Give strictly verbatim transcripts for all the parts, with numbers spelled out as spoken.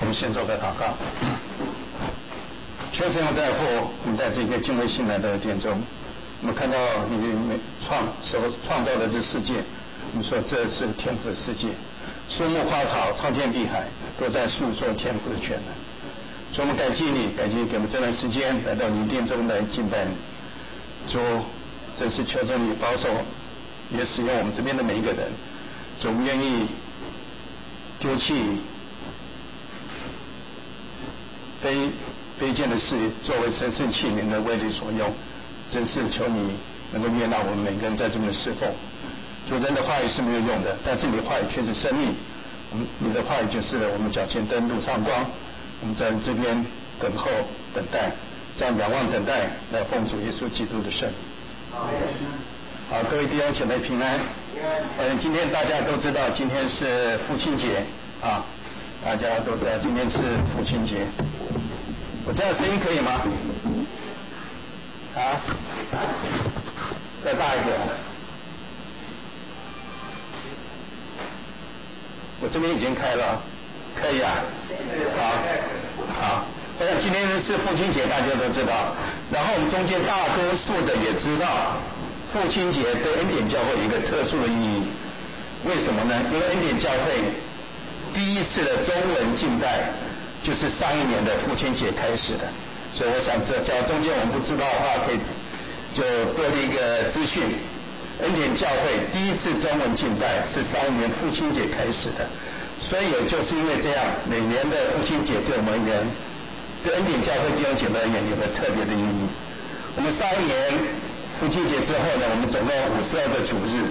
们先做个祷告。求神在父，我们在这个敬畏信来的殿中，我们看到你创所创造的这世界，我们说这是天父的世界，树木花草、苍天碧海，都在诉说天父的全能。所以我们感激你，感激给我们这段时间来到你殿中来敬拜你。主，真是求着你保守，也使用我们这边的每一个人。主，我们愿意丢弃非非见的事，作为神圣器皿的为你所用。真是求你能够悦纳我们每个人在这边的侍奉。主，人的话语是没有用的，但是你的话语却是生命。嗯，你的话语就是我们脚前灯，路上光。我们在这边等候、等待，这样仰望等待，来奉主耶稣基督的圣。好，各位弟兄姐妹平安。嗯，今天大家都知道，今天是父亲节啊，大家都知道今天是父亲节。我这样声音可以吗？啊？再大一点。我这边已经开了。可以啊，好，好。我想今天是父亲节，大家都知道。然后我们中间大多数的也知道，父亲节对恩典教会有一个特殊的意义。为什么呢？因为恩典教会第一次的中文敬拜就是上一年的父亲节开始的，所以我想这假如中间我们不知道的话，可以就多了一个资讯。恩典教会第一次中文敬拜是上一年父亲节开始的。所以也就是因为这样，每年的父亲节对我们而言，对恩典教会弟兄姐妹而言有个特别的意义。我们上一年父亲节之后呢，我们总共五十二个主日，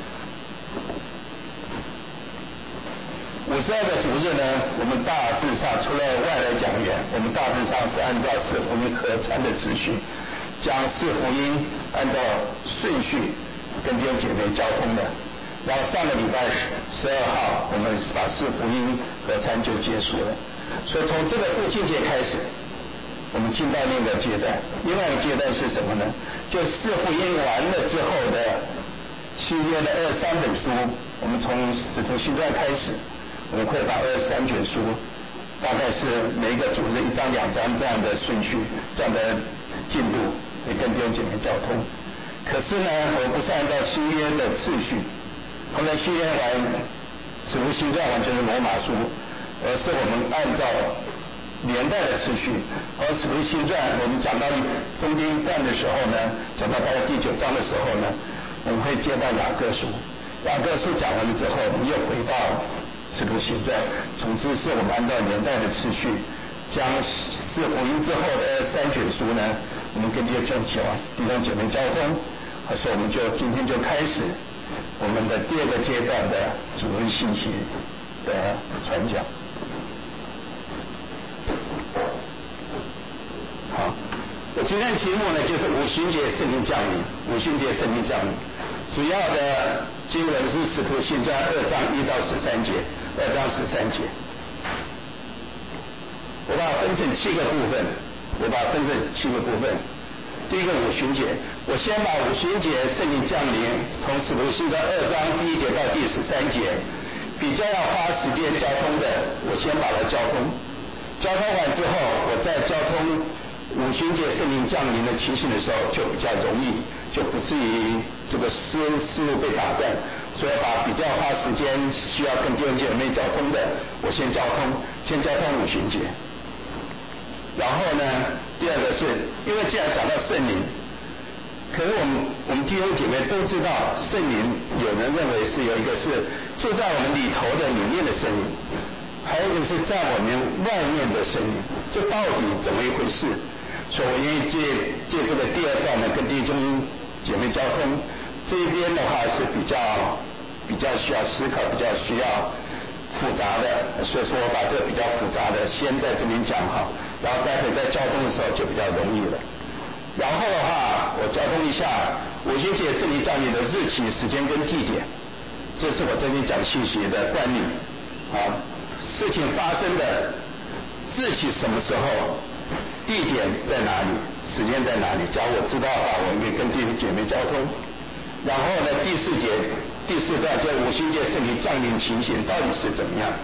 五十二个主日呢，我们大致上除了外来讲员，我们大致上是按照四福音合参的秩序，将四福音按照顺序跟弟兄姐妹交通的。然后上个礼拜十二号，我们把四福音合参就结束了。所以从这个父亲节开始，我们进到另一个阶段。另外一个阶段是什么呢？就四福音完了之后的新约的二十三本书，我们从使徒行传开始，我们会把二十三卷书，大概是每一个组织一张两张这样的顺序，这样的进度，也跟弟兄姐妹交通。可是呢，我不是按照新约的次序。后来新约完，使徒行传完就是罗马书，而是我们按照年代的次序。而使徒行传我们讲到中间一段的时候呢，讲到大概第九章的时候呢，我们会接到雅各书。雅各书讲完了之后，我们又回到使徒行传。总之是我们按照年代的次序，将四福音之后的三卷书呢，我们跟弟兄姐妹弟兄姐妹交通。所以我们就今天就开始我们的第二个阶段的主日信息的传讲。好，我今天的题目呢就是五旬节圣灵降临，五旬节圣灵降临。主要的经文是使徒行传二章一到十三节，二章十三节。我把它分成七个部分，我把它分成七个部分。第一个五旬节，我先把五旬节圣灵降临从使徒行传二章第一节到第十三节，比较要花时间交通的，我先把它交通。交通完之后，我再交通五旬节圣灵降临的情形的时候，就比较容易，就不至于这个思思路被打断。所以把比较花时间需要跟弟兄姐妹交通的，我先交通，先交通五旬节。然后呢，第二个是因为既然讲到圣灵，可是我们我们弟兄姐妹都知道，圣灵有人认为是有一个是住在我们里头的里面的圣灵，还有一个是在我们外面的圣灵，这到底怎么一回事？所以我愿意借借这个第二段呢，跟弟兄姐妹交通。这一边的话是比较比较需要思考，比较需要复杂的，所以说我把这个比较复杂的先在这边讲哈，然后待会在交通的时候就比较容易了。然后的话，我交通一下五旬节圣灵降临的日期、时间跟地点，这是我这边讲信息的惯例啊。事情发生的日期什么时候，地点在哪里，时间在哪里，假如我知道的话，我们可以跟弟兄姐妹交通。然后呢，第四节第四段这五旬节圣灵降临情形到底是怎么样？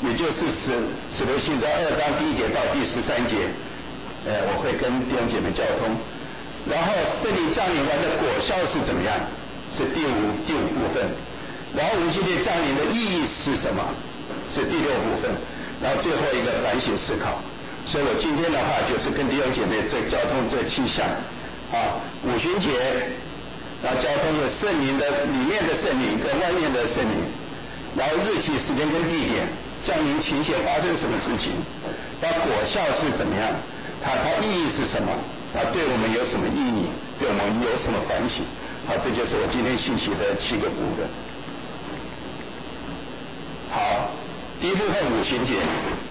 也就是使使徒信条二章第一节到第十三节，呃，我会跟弟兄姐妹交通。然后圣灵降临完的果效是怎么样？是第五第五部分。然后五旬节降临的意义是什么？是第六部分。然后最后一个反省思考。所以我今天的话就是跟弟兄姐妹这交通这七项啊，五旬节，然后交通了圣灵的里面的圣灵跟外面的圣灵，然后日期、时间跟地点，降临情形发生什么事情，它果效是怎么样，它它意义是什么，它对我们有什么意义，对我们有什么反省？好，这就是我今天信息的七个部分。好，第一部分五旬节。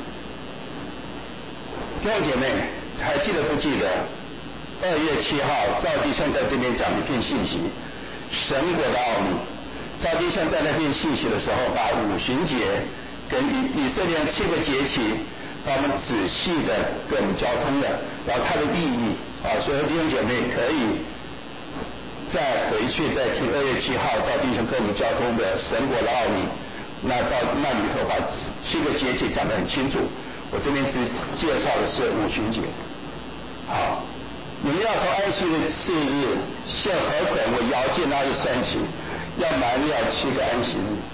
弟兄姐妹，还记得不记得？二月七号，赵弟兄在这边讲一篇信息，神国的奥秘。赵弟兄在那篇信息的时候，把五旬节跟以以色列七个节期，把我们仔细的跟我们交通的，然后它的意义啊，所以弟兄姐妹可以再回去再听二月七号赵弟兄跟我们交通的神国的奥秘，那照那里头把七个节期讲得很清楚。我这边只介绍的是五旬节。好，你们要从安息日次日献禾捆为摇祭那日算起，要满了七个安息日。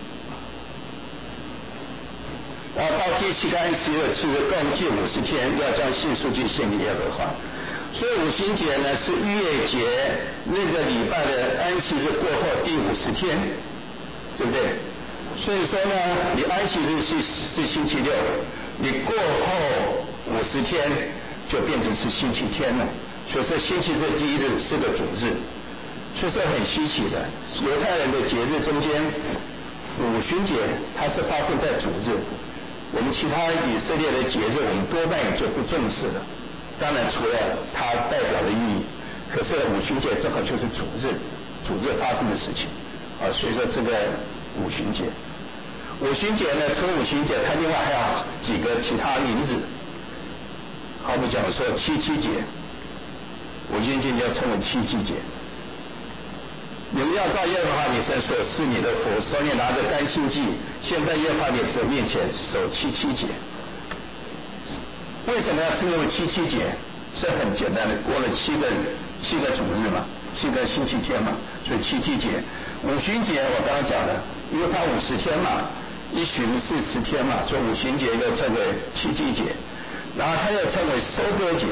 然后到第七个安息日次日共计五十天，要将献赎祭献给耶和华。所以五旬节呢是逾越节那个礼拜的安息日过后第五十天，对不对？所以说呢，你安息日是是星期六。你过后五十天就变成是星期天了，所以说星期日第一日是个主日，所以说很稀奇的。犹太人的节日中间，五旬节它是发生在主日，我们其他以色列的节日我们多半也就不重视了。当然除了它代表的意义，可是五旬节正好就是主日，主日发生的事情啊，所以说这个五旬节。五旬节呢，除了五旬节，它另外还有几个其他名字，好比讲说七七节，五旬节要称为七七节。你们要照耶和华你神所赐你的福，手里拿着甘心祭，现在耶和华你神面前守七七节。为什么要称为七七节？是很简单的，过了七个七个主日嘛，七个星期天嘛，所以七七节。五旬节我刚刚讲了，因为它五十天嘛。一旬是十天嘛，所以五旬节又称为七七节，然后它又称为收割节，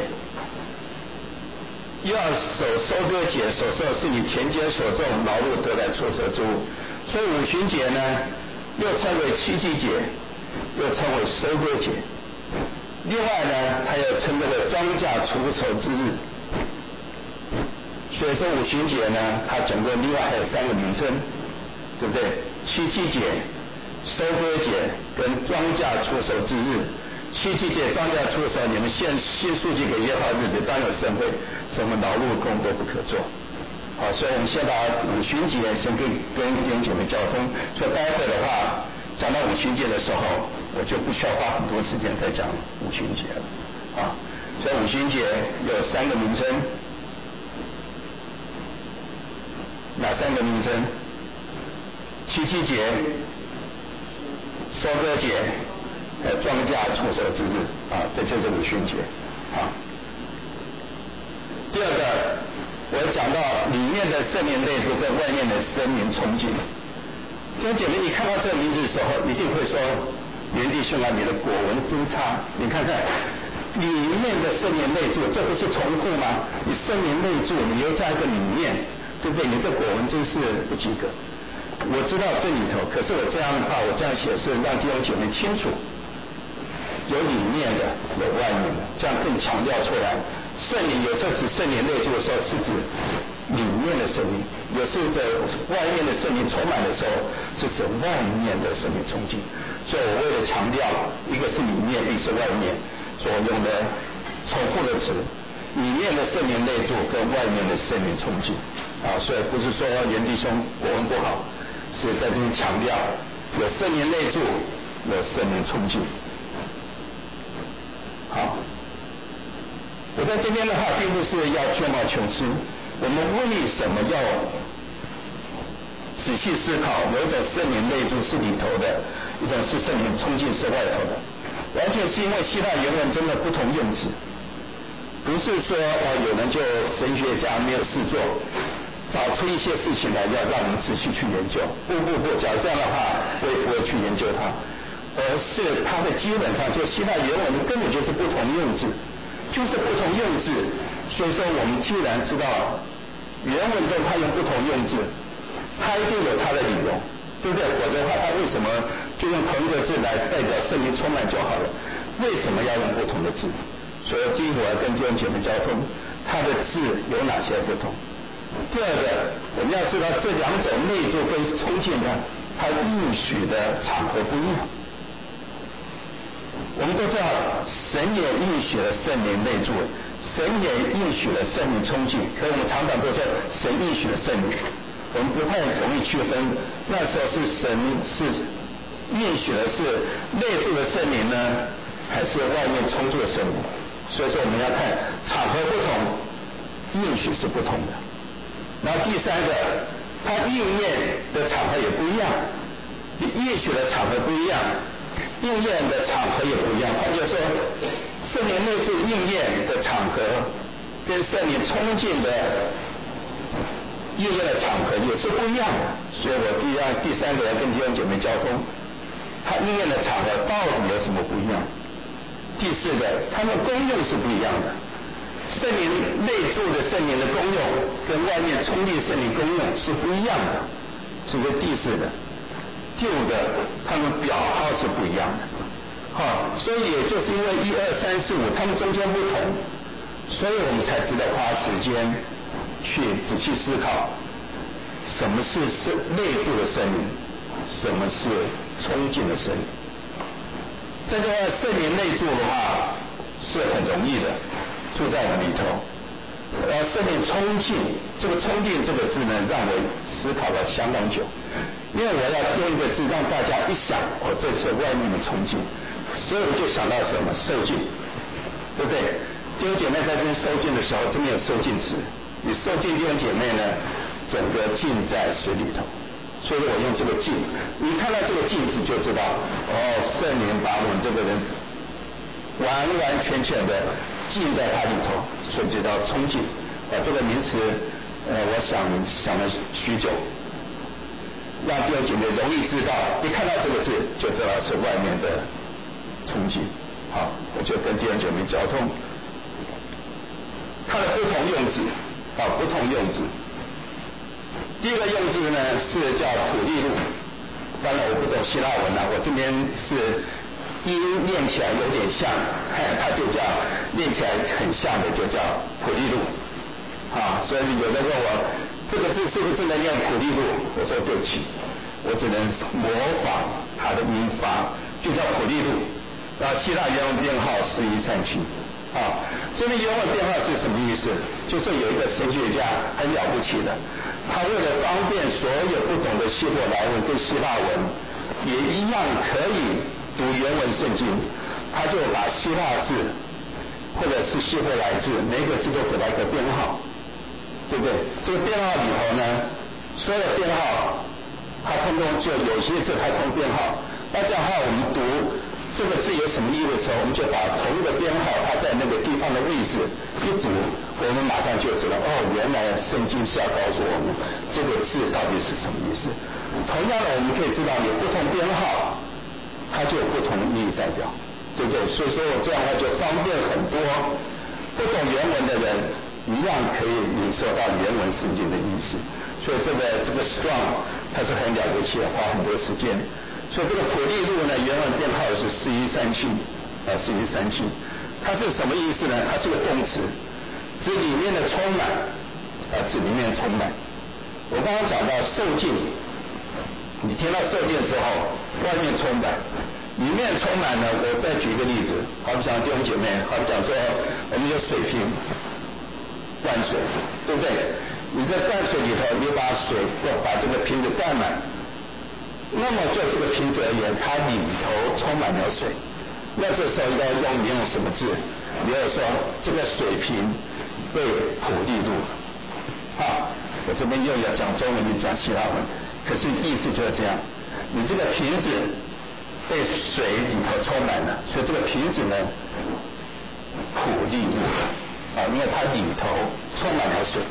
又要守收割节，守收是你田间所种劳碌得来出手之物，所以五旬节呢又称为七七节，又称为收割节。另外呢，它又称之为庄稼出手之日。所以说五旬节呢，它总共另外还有三个名称，对不对？七七节。收割节跟庄稼出手之日，七七节庄稼出手，你们献献数据给耶和华日子，当有盛会，什么劳碌工都不可做。好，所以我们先把五旬节先跟跟弟兄姐妹交通。所以待会的话，讲到五旬节的时候，我就不需要花很多时间再讲五旬节了。啊，所以五旬节有三个名称，哪三个名称？七七节。收割节，呃，庄稼出手之日啊，这就是五旬节啊。第二个，我讲到里面的圣灵内住跟外面的圣灵冲击。弟兄姐妹，你看到这个名字的时候，一定会说：“袁弟兄啊，你的果文真差。”你看看里面的圣灵内住，这不是重复吗？你圣灵内住，你又加一个里面，对不对？你这果文真是不及格。我知道这里头，可是我这样的话，我这样写是让弟兄姐妹清楚，有里面的，有外面的，这样更强调出来。圣灵有时候指圣灵内住的时候，是指里面的圣灵；有时候在外面的圣灵充满的时候，是指外面的圣灵冲击。所以我为了强调，一个是里面，一个是外面，所用的重复的词，里面的圣灵内住跟外面的圣灵冲击啊，所以不是说袁弟兄国文不好。是在这里强调有圣灵内住，有圣灵冲击。好，我在这边的话，并不是要吹毛求疵。我们为什么要仔细思考，有一种圣灵内住是里头的，一种是圣灵冲进是外头的，完全是因为希腊原文真的不同用字，不是说哦有人就神学家没有事做，找出一些事情来要让你仔细去研究，不不不，假如这样的话，我也不会去研究它，而是它的基本上就希腊原文的根本就是不同用字，就是不同用字，所以说我们既然知道原文中它用不同用字，它一定有它的理由，对不对？否则的话，它为什么就用同一个字来代表圣灵充满就好了？为什么要用不同的字？所以第一个我要跟弟兄姐妹交通，它的字有哪些不同？第二个，我们要知道这两种内住跟冲进呢，它应许的场合不一样。我们都知道，神也应许了圣灵内住，神也应许了圣灵冲进，可我们常常都说神应许了圣灵。我们不太容易区分，那时候是神是应许的是内住的圣灵呢，还是外面充足的圣灵？所以说我们要看场合不同，应许是不同的。然后第三个，它应验的场合也不一样，应许的场合不一样，应验的场合也不一样。换句话说，圣灵内住应验的场合跟圣灵冲进的应验的场合也是不一样的，所以我第二、第三个要跟弟兄姐妹交通，它应验的场合到底有什么不一样？第四个，它们功用是不一样的，圣灵内住的圣灵的功用跟外面冲进圣灵功用是不一样的，这是第四个。第五个，它们表号是不一样的，好，所以也就是因为一二三四五，它们中间不同，所以我们才值得花时间去仔细思考，什么是圣内住的圣灵，什么是冲进的圣灵。这个圣灵内住的话是很容易的，住在我们里头。而圣灵冲进，这个冲进这个字呢，让我思考了相当久，因为我要用一个字让大家一想，哦，这是外面的冲进，所以我就想到什么受尽，对不对？弟兄姐妹在这边受尽的时候，这边有受尽词。你受尽弟兄姐妹呢，整个浸在水里头，所以我用这个浸，你看到这个浸字就知道，哦，圣灵把我们这个人完完全全的浸在它里头，所以就叫冲浸。啊，这个名词，呃，我想想了许久，让弟兄姐妹容易知道，一看到这个字就知道是外面的冲浸。好，我就跟弟兄姐妹交通，它的不同用字。啊，不同用字。第一个用字呢是叫普利路，当然我不懂希腊文啊，我这边是音念起来有点像，它就叫念起来很像的就叫普利路。啊，所以有人问我这个字是不是能念普利路？我说对不起，我只能模仿它的音发，就叫普利路。然后希腊原文编号四一三七。啊，这个原文编号是什么意思？就是有一个神学家很了不起的，他为了方便所有不懂的希伯来文跟希腊文也一样可以读原文圣经，他就把希腊字或者是希伯来字每个字都给他一个编号，对不对？这个编号里头呢，所有的编号它通通就有些字它通编号，那这样的话我们读这个字有什么意思的时候，我们就把同一个编号它在那个地方的位置一读，我们马上就知道，哦，原来圣经是要告诉我们这个字到底是什么意思。同样的，我们可以知道有不同编号，它就有不同的意义代表，对不对？所以说我这样的话就方便很多不懂原文的人一样可以领受到原文圣经的意思。所以这个这个 strong 它是很了不起的，花很多时间。所以这个普利路呢，原文编号是四一三七，啊，四一三七，它是什么意思呢？它是个动词，指里面的充满，啊，指里面充满。我刚刚讲到受尽，你听到受尽之后，外面充满，里面充满呢，我再举一个例子，好比讲弟兄姐妹，好比讲说我们有水瓶灌水，对不对？你在灌水里头，你把水要把这个瓶子灌满。那么就这个瓶子而言，它里头充满了水，那这时候要用你用什么字？你要说这个水瓶被普利路了。啊，我这边又要讲中文，又讲希腊文， 可是意思就是这样，你这个瓶子被水里头充满了，所以这个瓶子呢，普利路啊，因为它里头充满了水。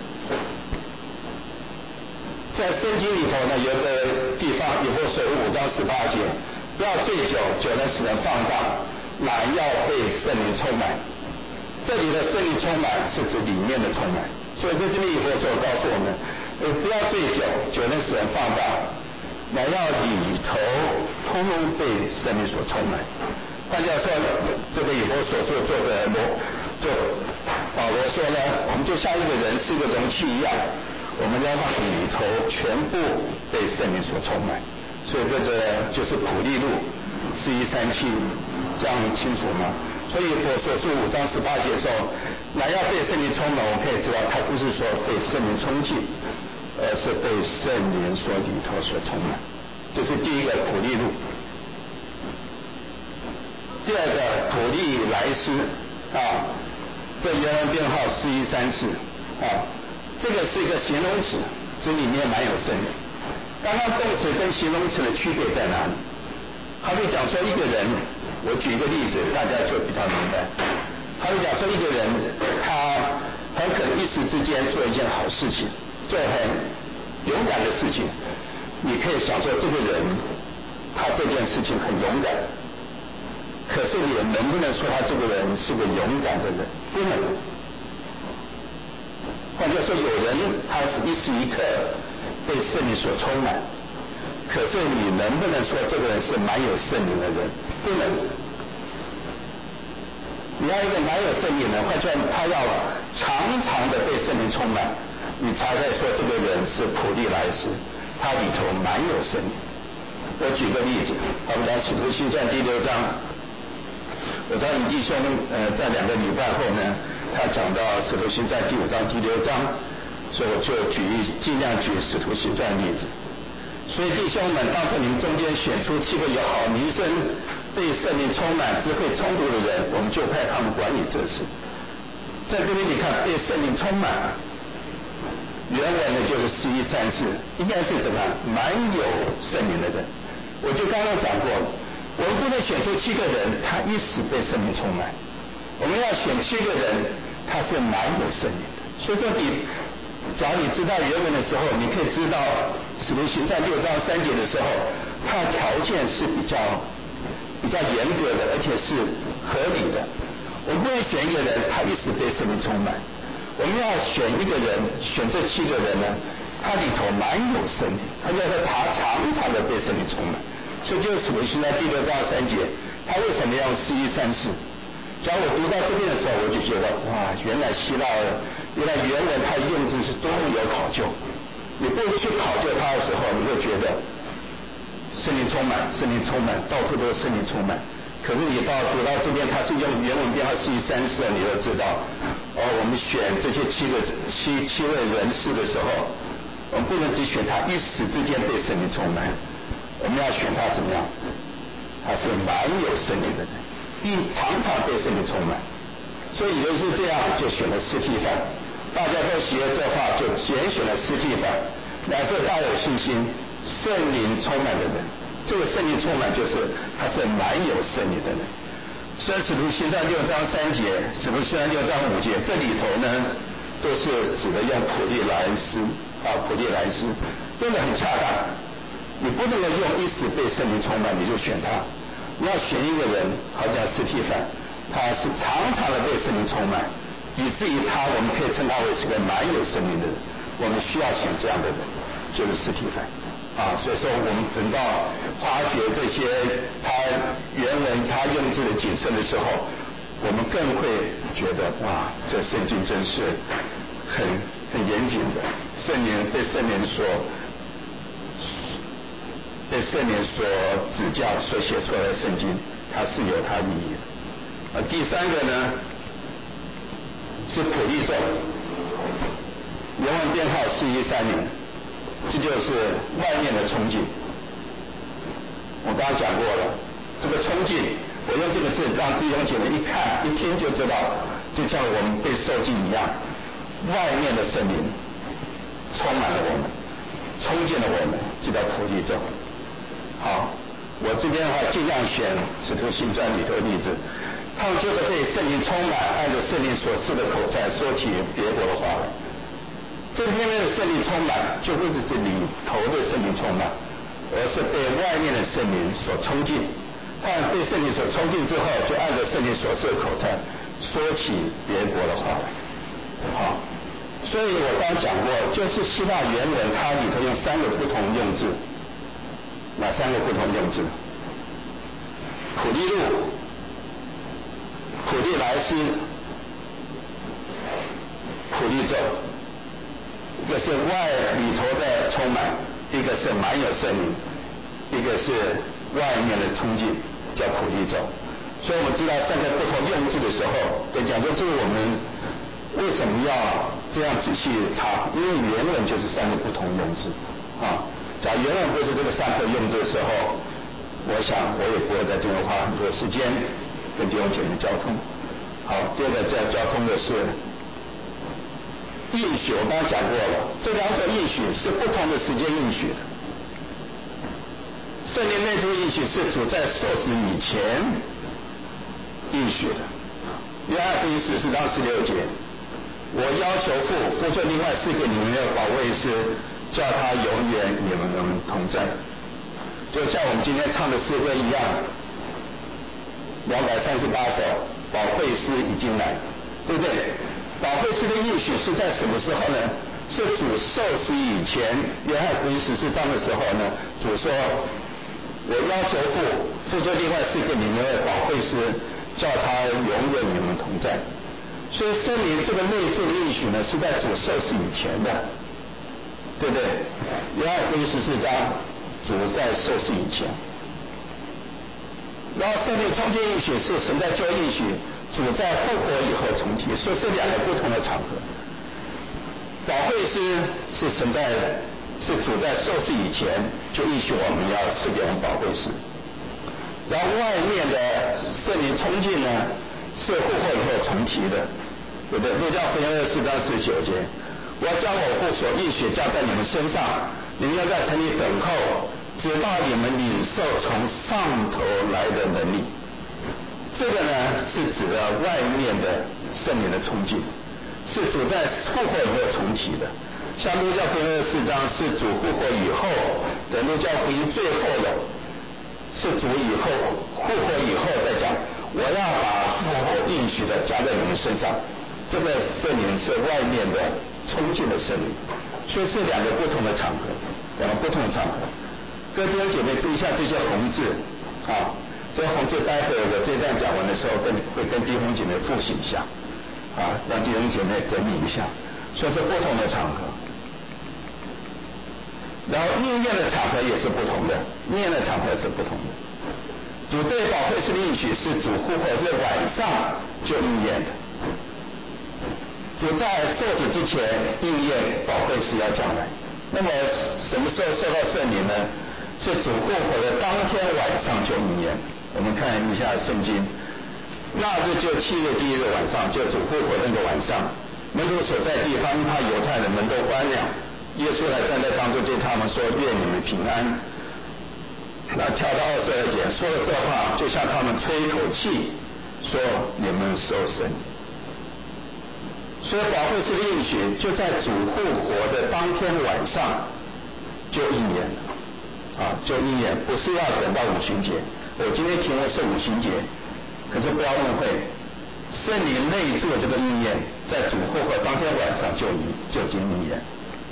在圣经里头呢，有一个地方，以弗所五章十八节，不要醉酒，酒能使人放荡，乃要被圣灵充满。这里的圣灵充满是指里面的充满，所以在这里以弗所告诉我们，呃，不要醉酒，酒能使人放荡，乃要里头通通被圣灵所充满。换句话说，这个以弗所说作者罗作保罗说呢，我们就像一个人是一个容器一样，我们要让里头全部被圣灵所充满。所以这个就是普利路四一三七，这样清楚吗？所以我所述五章十八节的时候，乃要被圣灵充满，我们可以知道，他不是说被圣灵冲进，而是被圣灵所里头所充满。这是第一个普利路。第二个普利莱斯啊，这原文编号四一三四啊，这个是一个形容词，这里面蛮有圣灵。刚刚动词跟形容词的区别在哪里？好比讲说一个人，我举一个例子，大家就比较明白。好比讲说一个人，他很可能一时之间做一件好事情，做很勇敢的事情，你可以想说这个人，他这件事情很勇敢。可是你能不能说他这个人是个勇敢的人？不能。换句话说，有人他是一时一刻被圣灵所充满，可是你能不能说这个人是满有圣灵的人？不能。你要一个满有圣灵的人，换句话说，他要常常的被圣灵充满，你才会说这个人是普利莱斯，他里头满有圣灵。我举个例子，我们讲使徒行传第六章。我知道你弟兄呃在两个礼拜后呢，他讲到使徒行传第五章第六章，所以我就举尽量举使徒行传例子。所以弟兄们，当时你们中间选出七个有好名声、被圣灵充满、智慧充足的人，我们就派他们管理这事。在这里你看被圣灵充满，原文呢就是四一三四，应该是怎么样？满有圣灵的人。我就刚刚讲过，我们不能选出七个人，他一时被圣灵充满。我们要选七个人，他是满有圣灵的。所以说你，只要你知道原文的时候，你可以知道使徒行传六章三节的时候，他的条件是比较比较严格的，而且是合理的。我们不能选一个人，他一时被圣灵充满。我们要选一个人，选这七个人呢，他里头满有圣灵，他要说他常常的被圣灵充满。所以就是使徒行传第六章三节，他为什么要四一三四？假如我读到这边的时候，我就觉得哇，原来希腊原来原文它的用字是多么有考究。你不去考究它的时候，你会觉得圣灵充满，圣灵充满，到处都是圣灵充满。可是你到读到这边，它是用原文编号四一三四，你就知道，哦，我们选这些七个七七位人士的时候，我们不能只选他一时之间被圣灵充满。我们要选他怎么样？他是满有圣灵的人，并常常被圣灵充满。所以就是这样，就选了司提反。大家都喜悦这话，就拣选了司提反，乃是大有信心、圣灵充满的人。这个圣灵充满就是他是满有圣灵的人。所以使徒行传六章三节、使徒行传六章五节，这里头呢都是指的用普利莱斯啊，普利莱斯用得很恰当。你不能够用一时被圣灵充满你就选他，你要选一个人，好像司提反，他是常常的被圣灵充满，以至于他我们可以称他为是个满有圣灵的人。我们需要选这样的人，就是司提反啊。所以说我们等到发掘这些他原文他用字的谨慎的时候，我们更会觉得哇，这圣经真是很很严谨的，圣灵被圣灵所被圣灵所指教所写出来的圣经，它是有它意义的。呃，第三个呢是普利众，原文编号四一三零，这就是外面的冲劲。我刚刚讲过了，这个冲劲，我用这个字让弟兄姐妹一看一听就知道，就像我们被受浸一样，外面的圣灵充满了我们。 冲进了我们，就叫普利咒。好，我这边的话尽量选使徒行传里头的例子，他们就是被圣灵充满，按照圣灵所赐的口才说起别国的话来。这边的圣灵充满，就不是这里头的圣灵充满，而是被外面的圣灵所冲进。他们被圣灵所冲进之后，就按照圣灵所赐的口才说起别国的话来。好，所以我刚讲过，就是希腊原文它里头用三个不同用字。哪三个不同用字？普利路、普利莱斯、普利咒。一个是外里头的充满，一个是满有圣灵，一个是外面的冲进，叫普利咒。所以我们知道三个不同用字的时候，对讲就是我们为什么要这样仔细查？因为原文就是三个不同用字啊。假如原文不是这个三个用字的时候，我想我也不会在这边花很多时间跟弟兄姐妹交通。好，第二个在交通的是应许，我刚刚讲过了，这两种应许是不同的时间应许的。圣灵内住应许是主在受死以前应许的。约翰福音十四章十六节，我要求父，父就另外赐给你们的保惠师，叫他永远与你们同在。就像我们今天唱的诗歌一样，两百三十八首，保惠师已经来，对不对？保惠师的应许是在什么时候呢？是主受死以前，约翰福音十四章的时候呢，主说，我要求父，父就另外赐给你们的保惠师，叫他永远与你们同在。所以圣灵这个内住的应许呢，是在主受死以前的，对不对？约翰福音十四章，主在受死以前。然后圣灵冲进应许是神在救应许，主在复活以后重提，所以是两个不同的场合。保惠师是神在是主在受死以前就应许我们要赐给我们保惠师，然后外面的圣灵冲进呢是复活以后重提的，对不对？路加福音二十四章十九节，我要将我父所应许加在你们身上，你们要在城里等候，直到你们领受从上头来的能力。这个呢是指的外面的圣灵的冲进，是主在复活以后重提的。像路加福音二十四章是主复活以后的，路加福音最后的是主以后复活以后再讲，我要把复活应许的加在你们身上。这个圣灵是外面的冲进的圣灵，所以是两个不同的场合，两个不同的场合。各位弟兄姐妹注意一下这些红字啊，这些红字待会我这段讲完的时候跟会跟弟兄姐妹复习一下啊，让弟兄姐妹整理一下，所以是不同的场合。然后应验的场合也是不同的，应验的场合是不同的。主对保惠师的应许是主复活日晚上就应验的，主在受死之前应验保惠师要将来。那么什么时候受到圣灵呢？是主复活的当天晚上就应验。我们看一下圣经，那日就七月第一日晚上，就主复活那个晚上，门徒所在地方，怕犹太人门都关了，耶稣来站在当中对他们说，愿你们平安。那跳到二十二节，说了这话就向他们吹一口气，说你们受圣灵。所以保惠师的应许就在主复活的当天晚上就应验了啊，就应验，不是要等到五旬节。我今天题目是五旬节，可是不要误会，圣灵内住这个应验在主复活当天晚上就已就已经应验。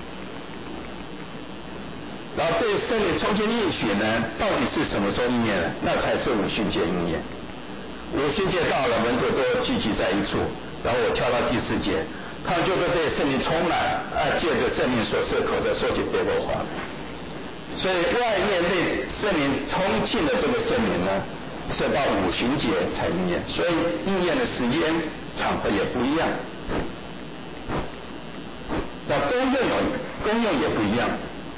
然后对圣灵冲进应许呢，到底是什么时候应验呢？那才是五旬节应验。五旬节到了，门徒都聚集在一处。然后我跳到第四节，他们就会被圣灵充满，啊，借着圣灵所赐口的说起别国话。所以外面被圣灵冲进的这个圣灵呢，是到五旬节才应验，所以应验的时间场合也不一样。那功用有功用也不一样。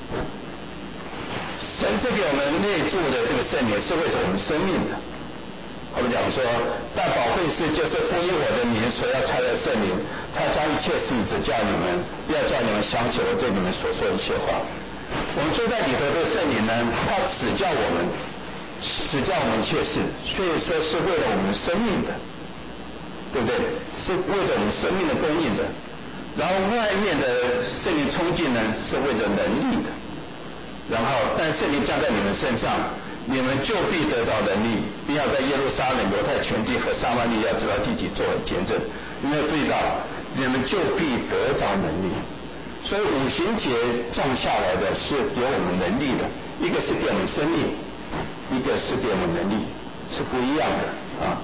神赐给我们内住的这个圣灵是为着我们生命的。我们讲说，但保惠师就是复因我的名所要差的圣灵，他将一切事指教你们，要叫你们想起我对你们所说的一切话。 我们住在里头的圣灵呢，他指教我们，指教我们一切事，所以说是为了我们生命的，对不对？是为了我们生命的供应的。然后外面的圣灵冲进呢，是为了能力的。然后，但圣灵降在你们身上，你们就必得着能力，并要在耶路撒冷、犹太全地和撒玛利亚直到地底作为见证。你们要注意到，你们就必得着能力。所以五旬节降下来的是给我们能力的，一个是给我们生命，一个是给我们能力，是不一样的啊。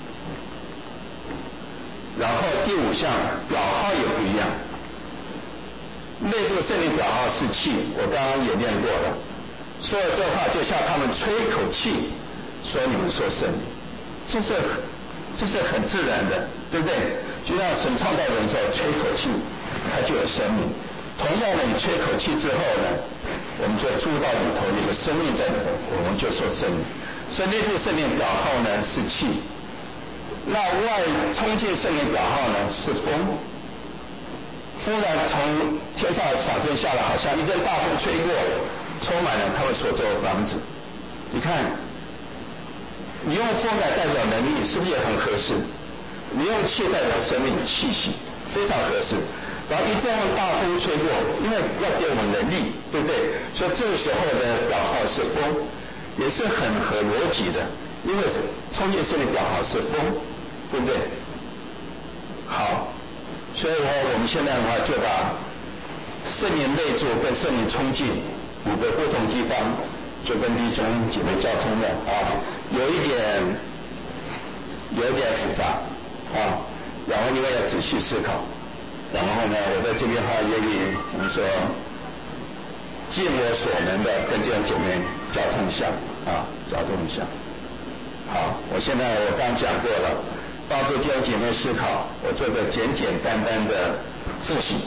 然后第五项表号也不一样，内部圣灵表号是气，我刚刚也念过了。说了这话就像他们吹口气，说你们说圣灵，这是这是很自然的，对不对？就像神创造人的时候吹口气，他就有生命。同样的，你吹口气之后呢，我们就住到里头，有个生命在里头，我们就说圣灵。所以内部圣灵表号呢是气。那外冲进圣灵表号呢是风，忽然从天上洒阵下来，好像一阵大风吹过，充满了他们所做的房子。你看，你用风来代表能力，是不是也很合适？你用气代表生命气息，非常合适。然后一阵大风吹过，因为要给我们能力，对不对？所以这个时候的表号是风，也是很合逻辑的，因为冲进圣灵表号是风。对不对？好，所以说我们现在的话就把圣灵内住跟圣灵冲进五个不同地方，就跟弟兄姐妹交通了啊，有一点有一点复杂啊，然后你们要仔细思考。然后呢，我在这边的话愿意我们说尽我所能的跟弟兄姐妹交通一下啊，交通一下。好，我现在我刚讲过了。帮助弟兄姐妹思考，我做个简简单单的复习。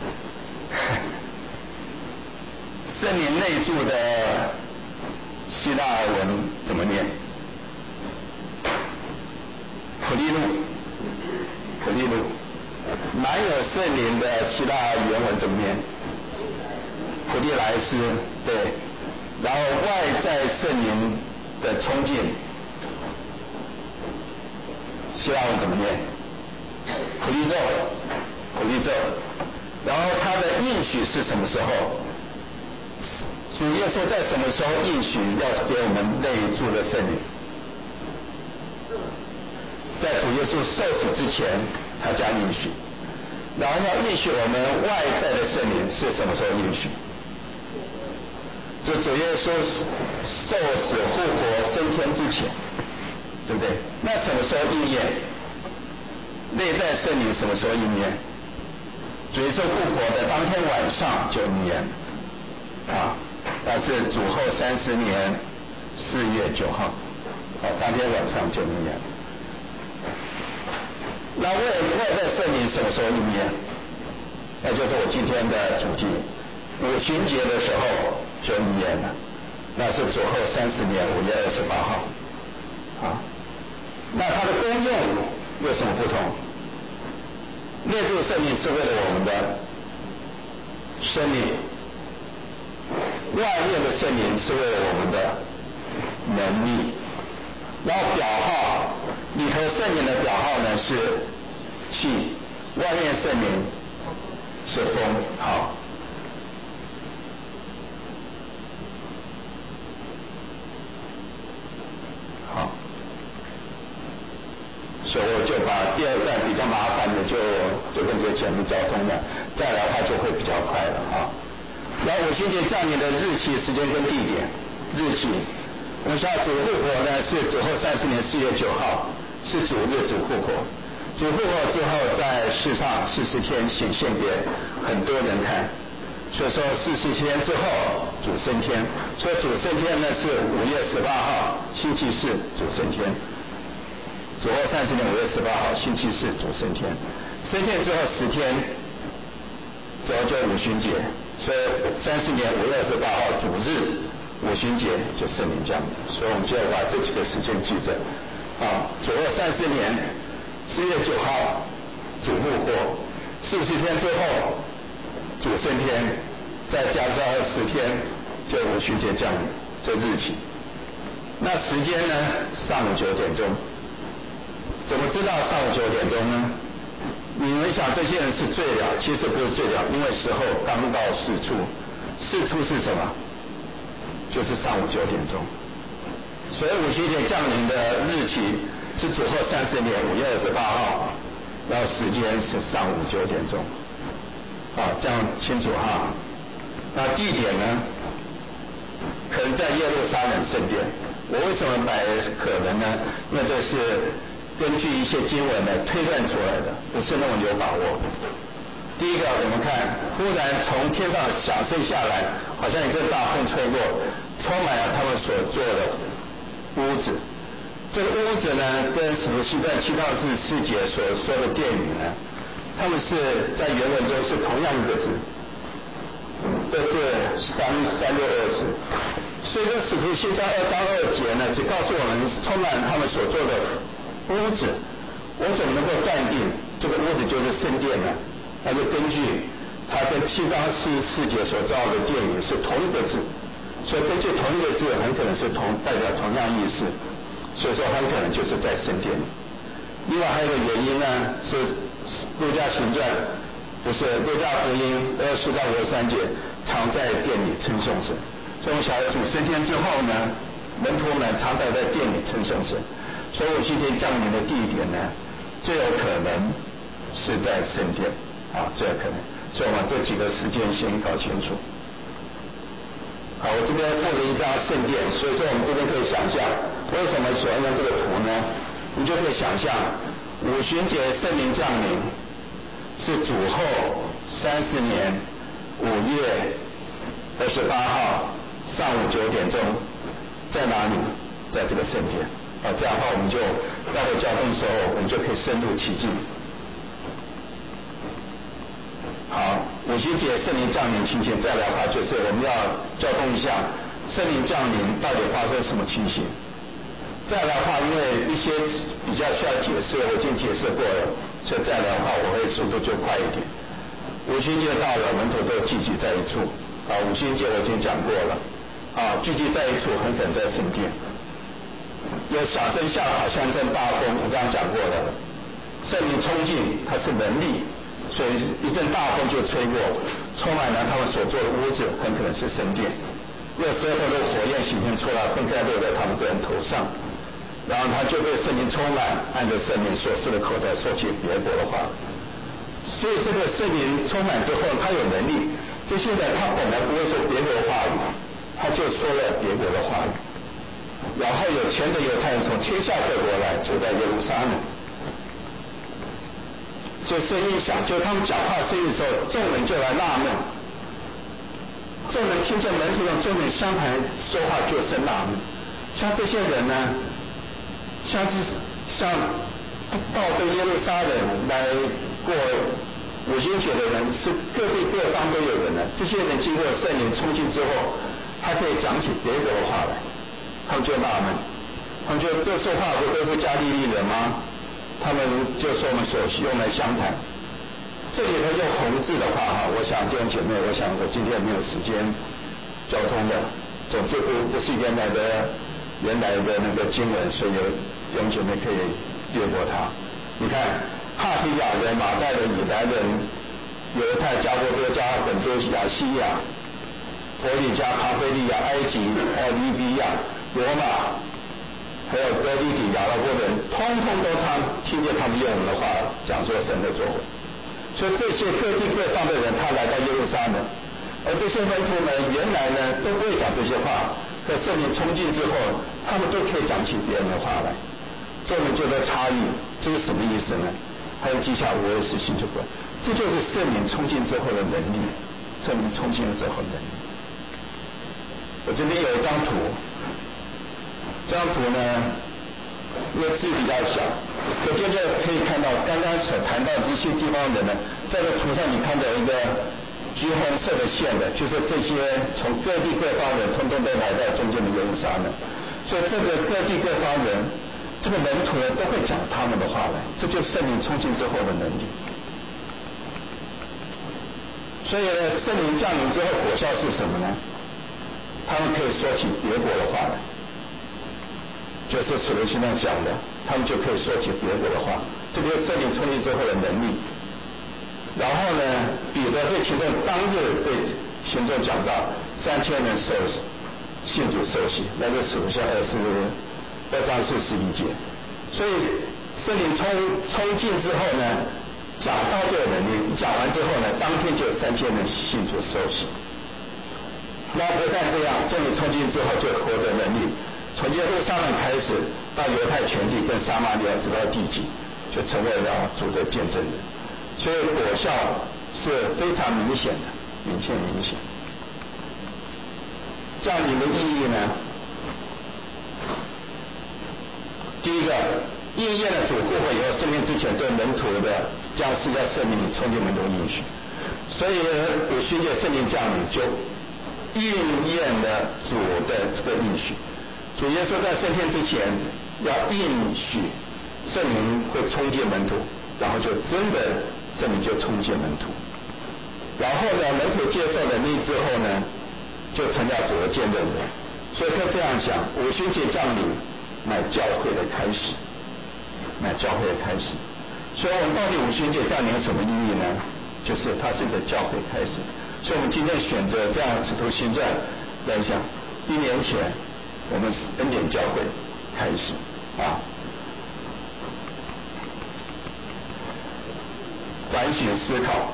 圣灵内住的希腊文怎么念？普利路，普利路。满有圣灵的希腊原文怎么念？普利莱斯，对。然后外在圣灵的冲进。希腊文怎么念？普利咒，普利咒。然后他的应许是什么时候？主耶稣在什么时候应许要给我们内住的圣灵？在主耶稣受死之前，他将应许。然后要应许我们外在的圣灵是什么时候应许？就主耶稣受死、复活、升天之前。对不对？那什么时候应验？内在圣灵什么时候应验？主耶稣复活的当天晚上就应验啊！但是主后三十年四月九号，啊，当天晚上就应验。那外外在圣灵什么时候应验？那就是我今天的主题，五旬节的时候就应验了。那是主后三十年五月二十八号，啊。那它的功用有什么不同？内住圣灵是为了我们的生命，外面的圣灵是为了我们的能力。然后表号里头圣灵的表号呢是气，外面圣灵是风。好。好。所以我就把第二段比较麻烦的就就跟这前面交通了，再来的话就会比较快了啊。然后五旬节降临的日期、时间跟地点，日期，我们知道主复活呢是主后三十年四月九号，是主日主复活。主复活之后在世上四十天显现给很多人看，所以说四十天之后主升天，所以主升天呢是五月十八号星期四主升天。主后三十年五月十八号星期四主升天，升天之后十天，之后就五旬节，所以三十年五月二十八号主日五旬节就圣灵降临，所以我们就要把这几个时间记着啊。主后三十年四月九号主复活，四十天之后主升天， 再加上十天，就五旬节降临这日期。那时间呢？上午九点钟。怎么知道上午九点钟呢？你们想这些人是醉了，其实不是醉了，因为时候刚到巳初。巳初是什么？就是上午九点钟。所以五旬节降临的日期是主后三十年五月二十八号，然后时间是上午九点钟。好，这样清楚哈。那地点呢？可能在耶路撒冷圣殿。我为什么买可能呢？因为这是根据一些经文呢推断出来的，不是那么有把握。第一个，我们看，忽然从天上响声下来，好像一阵大风吹过，充满了他们所做的屋子。这个屋子呢，跟使徒行传七章四四节所说的殿宇呢，他们是在原文中是同样一个字，都是三三六二十。所以这使徒行传二章二节呢，只告诉我们充满他们所做的屋子。我怎么能够断定这个屋子就是圣殿呢？那就根据它跟七章四十四节所造的殿宇是同一个字，所以根据同一个字，很可能是同代表同样意思，所以说很可能就是在圣殿里。另外还有一个原因呢，是路加行传，不是路加福音二十四到五十三节，常在殿里称颂神。所以我们晓得主升天之后呢，门徒们常常在殿里称颂神，所以五旬节降临的地点呢，最有可能是在圣殿啊，最有可能。所以我们这几个时间先搞清楚。好，我这边附了一张圣殿，所以说我们这边可以想象，为什么喜欢用这个图呢？你就可以想象，五旬节圣灵降临是主后三十年五月二十八号上午九点钟，在哪里？在这个圣殿啊，这样的话我们就待会交通的时候，我们就可以深入其境。好，五旬节圣灵降临情形，再来的话就是我们要交通一下圣灵降临到底发生什么情形。再来的话，因为一些比较需要解释，我已经解释过了，所以再来的话我会速度就快一点。五旬节到了，门徒都聚集在一处啊，五旬节我已经讲过了啊，聚集在一处很可能在圣殿。有响声下，好像一阵大风，我刚刚讲过了。圣灵冲进，它是能力。所以一阵大风就吹过，充满了他们所做的屋子，很可能是圣殿。有时候的火焰显现出来，分开落在他们个人头上，然后他就被圣灵充满，按着圣灵所赐的口才说起别国的话。所以这个圣灵充满之后，他有能力。这些人他本来不会说别国的话语，他就说了别国的话语。然后有前者犹太人从天下各国来，住在耶路撒冷。所以声音响，就是他们讲话声音的时候，众人就来纳闷。众人听见门徒用中文相谈说话，就生纳闷。像这些人呢，像是像到这耶路撒冷来过五旬节的人，是各地各方都有人呢。这些人经过圣灵冲进之后，他可以讲起别国的话来，他们就纳闷，他们就这说话不都是加利利人吗？他们就说我们所用来相谈。这里头用红字的话哈，我想弟兄姐妹，我想我今天没有时间交通的，总之不不是原来的原来的那个经文，所以有弟兄姐妹可以略过它。你看，哈提亚人、马代人、以兰人、犹太、加波多加、本多亚西亚、佛里加、庞菲利亚、埃及、还有利比亚、罗马。还有哥利底亚拉伯人，通通都他听见他们用我们的话讲说神的作为，所以这些各地各方的人，他来到耶路撒冷，而这些门徒们原来呢都不会讲这些话，可圣灵冲进之后，他们都可以讲起别人的话来。众人就在诧异，这是什么意思呢？还有记下五二十信就过，这就是圣灵冲进之后的能力，圣灵冲进了之后的能力。我这边有一张图。这张图呢，因为字比较小，可就可以看到刚刚所谈到这些地方人呢，在这图上你看到一个橘红色的线的，就是这些从各地各方人通通都来到中间的耶路撒冷，所以这个各地各方人，这个门徒呢都会讲他们的话来，这就是圣灵冲进之后的能力。 所以呢，圣灵降临之后果效是什么呢？他们可以说起别国的话来，就是使徒行传讲的，他们就可以说起别国的话，这就是圣灵充满之后的能力。然后呢，彼得对群众当日对群众讲到三千人受信主受洗，那是使徒行传二十二章四十一节。所以圣灵充充进之后呢，讲道就有能力，讲完之后呢，当天就有三千人信主受洗。那不但这样，圣灵充进之后就获得能力，从耶路撒冷开始到犹太全地跟撒玛利亚直到地极，就成为了主的见证人。所以果效是非常明显的，明显明显。降临的意义呢？第一个，应验了主复活以后升天之前对门徒的将施加圣灵充进门徒应许，所以五旬节圣灵降临就应验了主的这个应许。主耶稣在升天之前要应许圣灵会充进门徒，然后就真的圣灵就充进门徒。然后呢，门徒接受能力之后呢，就成了主的见证人。所以可以这样想，五旬节降临乃教会的开始，乃教会的开始。所以我们到底五旬节降临有什么意义呢？就是它是一个教会开始。所以我们今天选择这样使徒行传来想，一年前我们恩典教会开始啊，反省思考。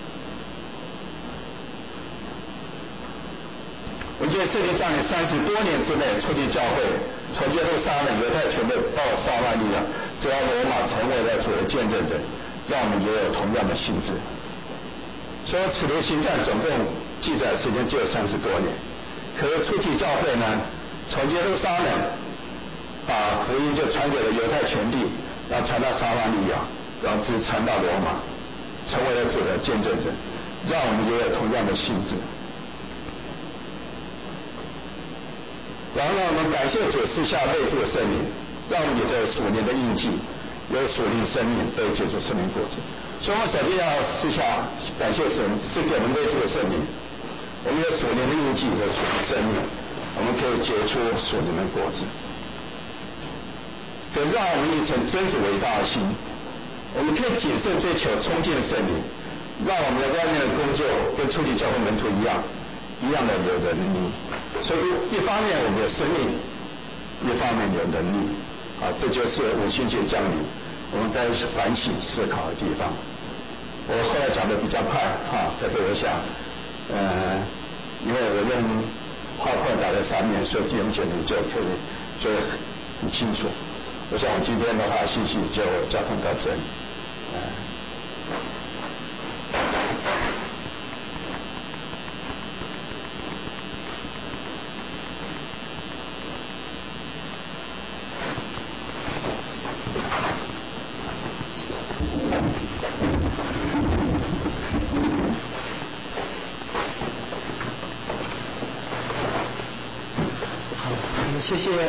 我觉得圣灵降临三十多年之内，促进教会从耶路撒冷、犹太全部到撒玛利亚，直到罗马，成为了主的见证者，让我们也有同样的性质。所以使徒行传总共记载时间只有三十多年，可是初期教会呢，从耶路撒冷把福音就传给了犹太全地，然后传到撒玛利亚，然后直传到罗马，成为了主的见证者，让我们也有同样的性质。然后呢，我们感谢主赐下内住的圣灵，让我们有着属灵的印记，有属灵生命，可以结出生命果子。所以我们首先要私下感谢神赐给我们内住的圣灵，我们有属灵的印记，有属灵生命，我们可以结出属灵的果子。可是让我们以成尊主为大的心，我们可以谨慎追求冲进圣灵，让我们的外面的工作跟初级教会门徒一样，一样的有能力。所以一方面我们有生命，一方面有能力，啊，这就是五旬节降临我们该反省思考的地方。我后来讲的比较快哈，但是我想，呃，因为我用画框打在上面，所以弟兄姐妹就可以就很清楚。我想我今天的话信息就交通到这里，呃谢谢。